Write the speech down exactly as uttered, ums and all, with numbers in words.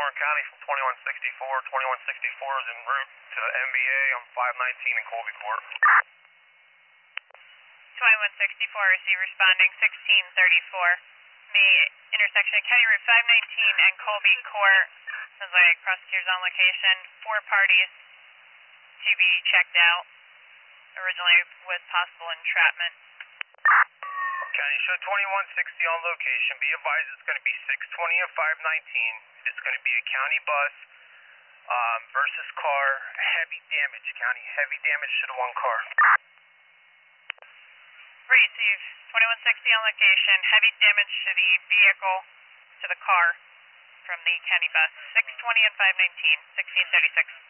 Warren County from twenty-one sixty-four. twenty-one sixty-four is en route to the M V A on five nineteen in Colby Court. twenty-one sixty-four, is he responding sixteen thirty-four? The intersection of County Route five nineteen and Colby Court, sounds like prosecutors on location, four parties to be checked out, originally with possible entrapment. County, show twenty-one sixty on location. Be advised it's going to be six twenty and five nineteen. It's going to be a county bus um, versus car. Heavy damage, County. Heavy damage to the one car. Receive. twenty-one sixty on location. Heavy damage to the vehicle, to the car from the county bus. six twenty and five nineteen, sixteen thirty-six.